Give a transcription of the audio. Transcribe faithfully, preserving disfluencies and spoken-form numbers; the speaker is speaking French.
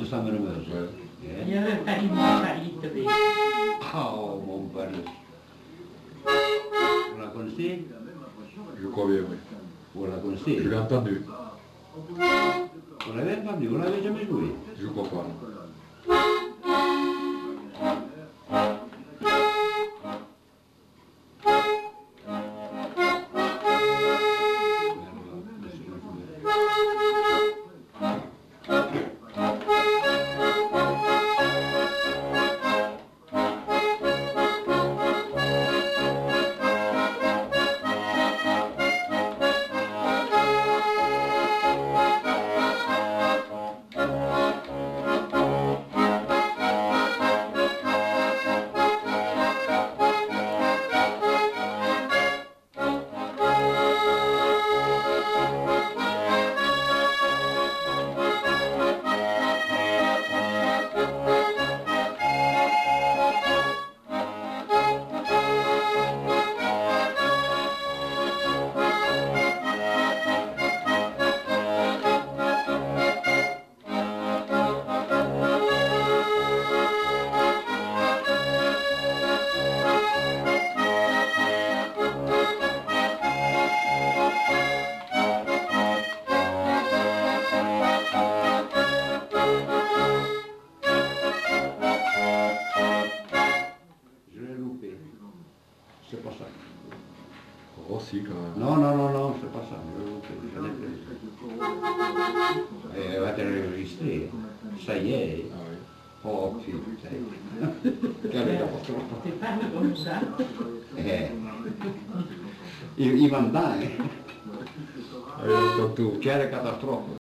sa Menemeuse. Ouais. Il y avait Paris, Paris, Tobé. Oh, mon père. Vous la connaissez? Je crois bien, oui. Vous la connaissez? Je l'ai entendu. Vous l'avez entendu? Vous l'avez jamais joué? Je crois pas. C'est pas ça. Oh si, quand même. Non, non, non, non, c'est pas ça. Je... Elle va être enregistrée. Ça y est. Ah oui. Oh putain. Quelle catastrophe. C'est pas comme ça. Eh. Il, il m'entend, hein. Allez, on entend tout. Quelle catastrophe.